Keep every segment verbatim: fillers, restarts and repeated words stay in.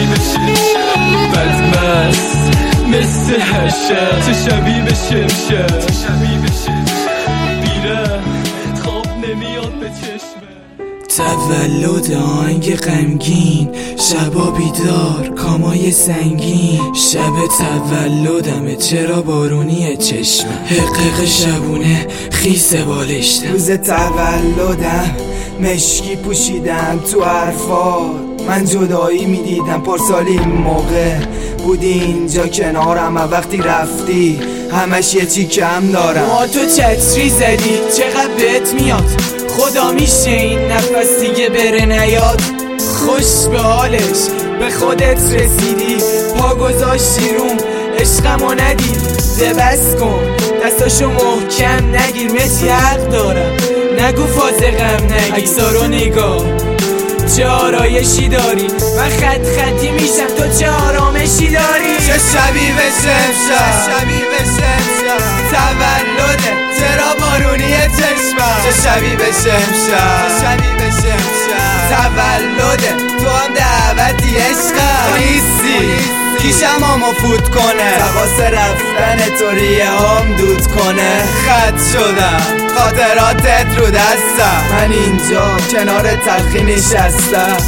شبیه شمشه بدمست مثل هشه چه شبیه شمشه چه شبیه شمشه بیره خواب نمیاد به چشمه. تولد آهنگ غمگین، شبا بیدار کامای سنگین. شب تولدمه چرا بارونیه چشمه، حقق شبونه خیس بالشتم. روز تولدم مشکی پوشیدم تو حرفات، من جدایی میدیدم پارسال این موقع بودی اینجا کنارم و وقتی رفتی همش یه چی کم دارم. ما تو چتری زدی چقدر بهت میاد، خدا میشه این نفس دیگه بره نیاد. خوش به حالش به خودت رسیدی، پا گذاشتی روم عشقمو ندید. دبس کن دستاشو محکم نگیر، مسی حق دارم نگو فاز غم نگیر. اکسارو نگاه چه آرایشی داری، من خط خطی میشم تو چه آرامشی داری. چه شبیه به شمشه چه شبیه به شمشه تولده چرا بارونیه چشمم. چه شبیه به شمشه چه شبیه به شمشه تولده تو هم دعوتی عشقم نیستی کیشم همو فوت کنه، حواس رفتن تو ریه هم دود کنه. خط شدم خاطراتت رو دستم، من اینجا کنار تلخی نشستم.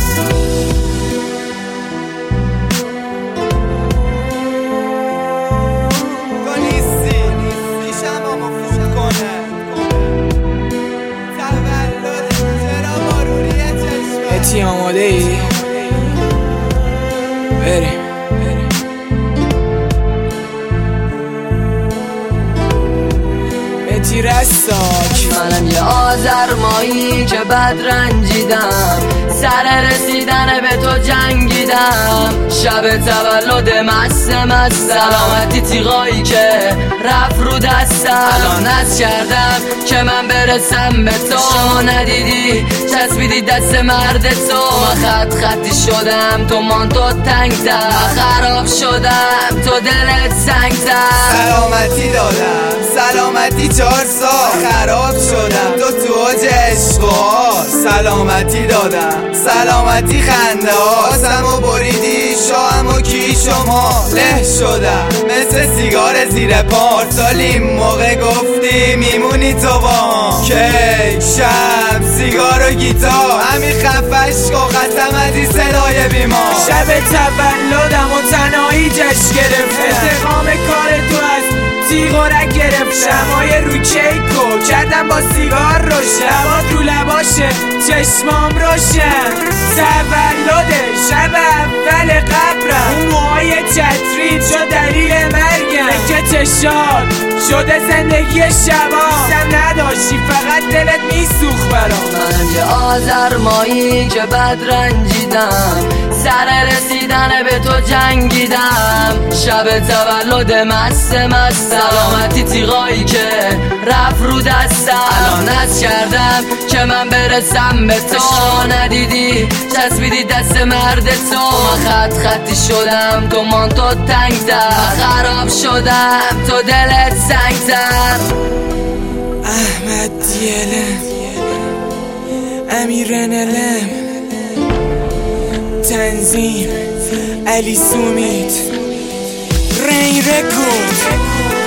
تو نیستی کیشم همو فوت کنه، تولده چرا بارونیه چشمه. اتی آماده ای؟ بریم. منم یه آذرمایی که بد رنجیدم، سر رسیدن به تو جنگیدم. شب تولد مست مست سلامتی تیغایی که رفت رو دستم. الان از کردم که من برسم به تو، ندیدی چسبیدی دست مرد تو. من خط خطی شدم تو مانتو تنگتر، خراب شدم تو دلت سنگتر. سلامتی دادم سلامتی چهار سال خراب شدم تو تو اوج عشقا. سلامتی دادم سلامتی خنده هاستم و بریدی شاهم و کی شما له شدم مثل سیگار زیر پارسال این موقع گفتی میمونی تو با کی شب سیگار و گیتار همین خفش کو قسمتی صدای بیمار. شب تولدم و تنهایی جشن گرفتم، انتقام کار تو از سیگارک گرفتم. شمای رو کیکو کردم با سیگار روشن، لبات رو لباشه چشمام روشن. تولده شب اول قبرم، اون موهای چتری شد دلیل مرگم. که چشات شده زندگی شبا، سم نداشتی فقط دلت میسوخ برام. من یه آذرمایی که بد رنجیدم، سر رسیدن به تو جنگیدم. شب تولد مست مست سلامتی تیغایی که رفت رو دستم. الان از کردم که من برسم به تو، ندیدی چسبیدی دست مرد تو. من خط خطی شدم تو مانتو تنگتر، خراب شدم تو دلت سنگتر. احمد دیلم امیر نلم تنظیم علی سومیت رین رکورد.